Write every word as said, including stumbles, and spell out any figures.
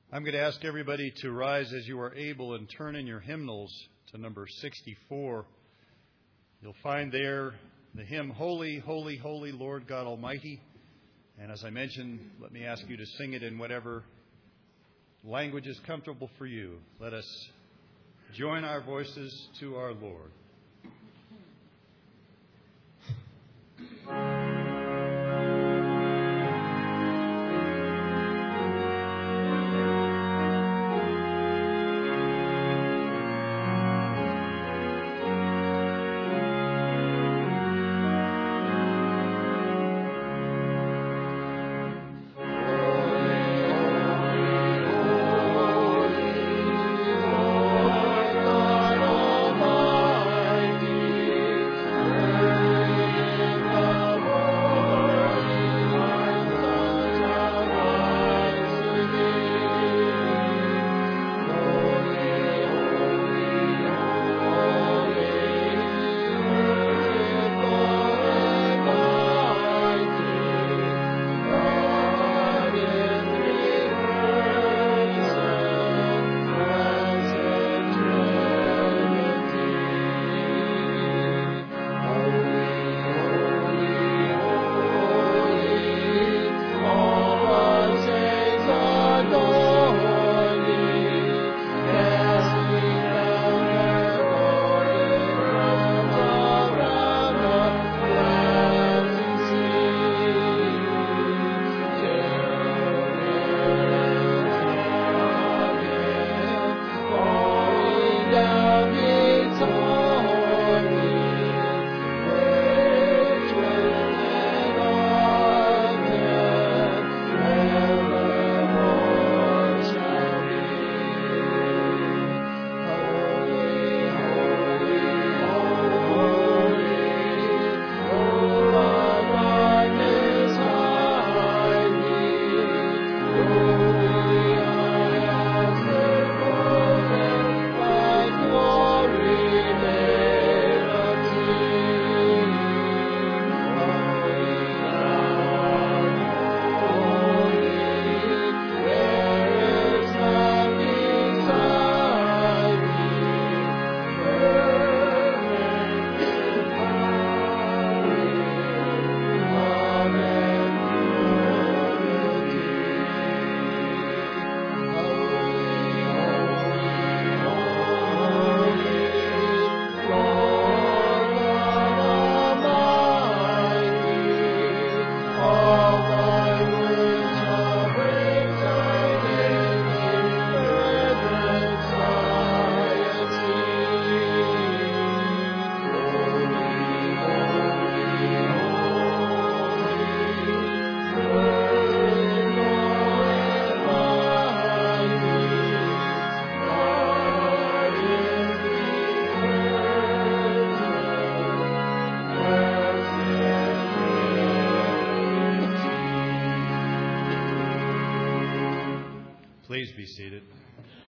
I'm going to ask everybody to rise as you are able and turn in your hymnals to number sixty-four. You'll find there the hymn, Holy, Holy, Holy, Lord God Almighty. And as I mentioned, let me ask you to sing it in whatever language is comfortable for you. Let us join our voices to our Lord. Please be seated.